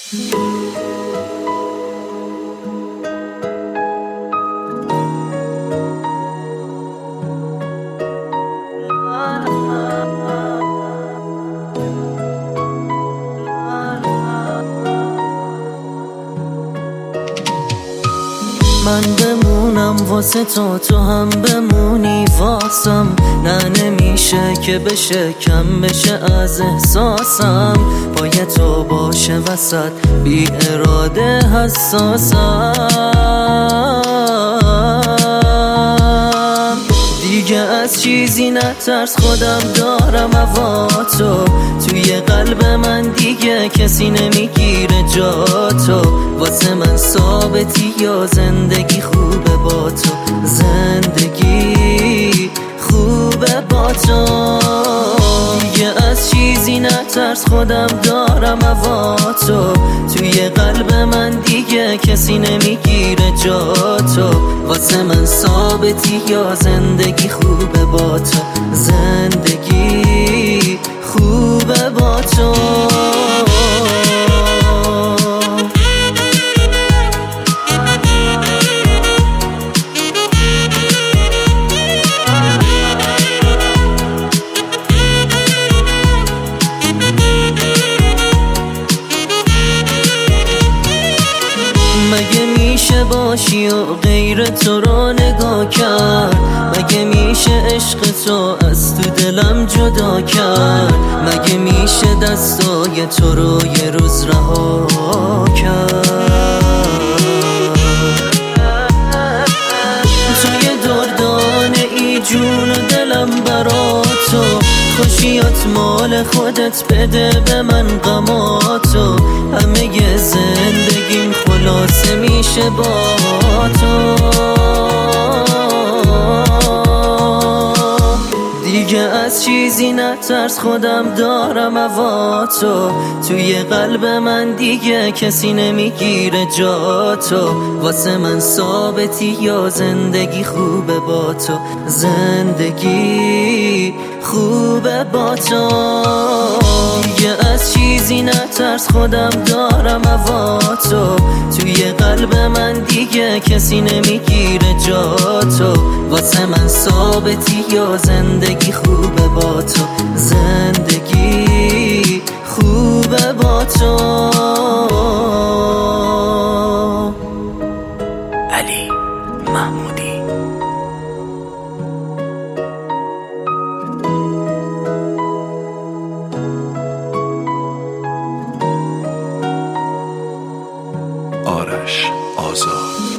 من بمونم واسه تو هم بمونی واسم، نه نمیشه که بشه کم بشه از احساسم. پای تو باشه وسط بی اراده حساسم. دیگه از چیزی نترس خودم دارم هوا تو، توی قلب من دیگه کسی نمیگیره جا تو. واسه من ثابتی یا زندگی خوبه با تو، زندگی خوبه با تو. دیگه از چیزی نترس خودم دارم هوا تو، توی قلب من دیگه کسی نمیگیره جا تو. واسه من ثابتی یا زندگی خوبه با تو، زندگی خوبه با تو. مگه میشه باشی و غیر تو رو نگاه کرد؟ مگه میشه عشق تو از تو دلم جدا کرد؟ مگه میشه دستای تو رو یه روز رها کرد؟ توی دردانه ای جون و دلم برا تو، خوشیات مال خودت بده به من غماتو. همه زندگیم خلاصه میشه با تو. دیگه از چیزی نترس خودم دارم هوا تو، توی قلب من دیگه کسی نمیگیره جا تو. واسه من ثابتی یا زندگی خوبه با تو، زندگی خوبه با تو. دیگه از چیزی نترس خودم دارم هوا تو، توی قلب من دیگه کسی نمیگیره جا تو. واسه من ثابتی یا زندگی خوبه با تو، زندگی خوبه با تو. علی محمودی. آرش آزاد.